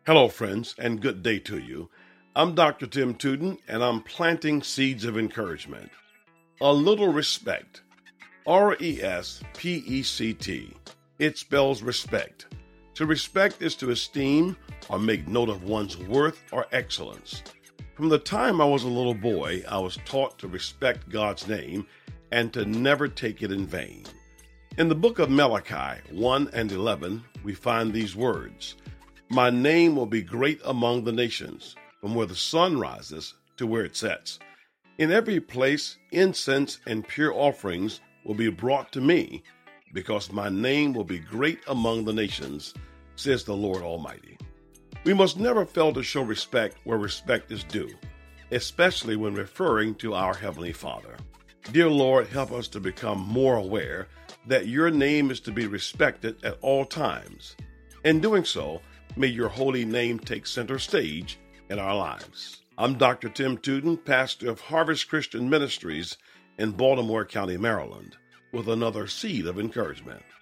Hello, friends, and good day to you. I'm Dr. Tim Tootin, and I'm planting seeds of encouragement. A little respect. RESPECT. It spells respect. To respect is to esteem or make note of one's worth or excellence. From the time I was a little boy, I was taught to respect God's name and to never take it in vain. In the book of Malachi 1 and 11, we find these words: "My name will be great among the nations, from where the sun rises to where it sets. In every place, incense and pure offerings will be brought to me, because my name will be great among the nations, says the Lord Almighty." We must never fail to show respect where respect is due, especially when referring to our Heavenly Father. Dear Lord, help us to become more aware that your name is to be respected at all times. In doing so, may your holy name take center stage in our lives. I'm Dr. Tim Tootin, pastor of Harvest Christian Ministries in Baltimore County, Maryland, with another seed of encouragement.